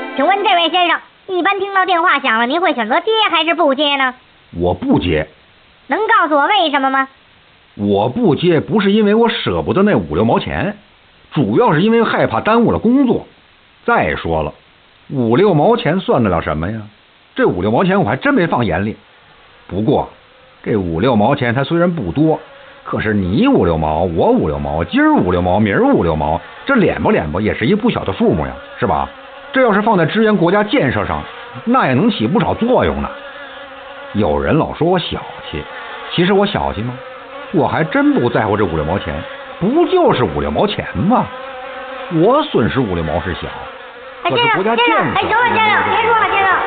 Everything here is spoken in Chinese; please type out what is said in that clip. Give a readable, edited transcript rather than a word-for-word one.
请问这位先生，一般听到电话响了，您会选择接还是不接呢？ 我不接。 能告诉我为什么吗？ 我不接不是因为我舍不得那5、6毛钱，主要是因为害怕耽误了工作。再说了，5、6毛钱算得了什么呀？这5、6毛钱我还真没放眼里。不过这5、6毛钱它虽然不多，可是你5、6毛，我5、6毛，今儿5、6毛，明儿5、6毛，这敛吧敛吧也是一不小的数目呀，是吧？这要是放在支援国家建设上，那也能起不少作用呢。有人老说我小气，其实我小气吗？我还真不在乎这5、6毛钱，不就是5、6毛钱吗？我损失5、6毛是小，可是国家建设。 行了，先生，别说了，先生。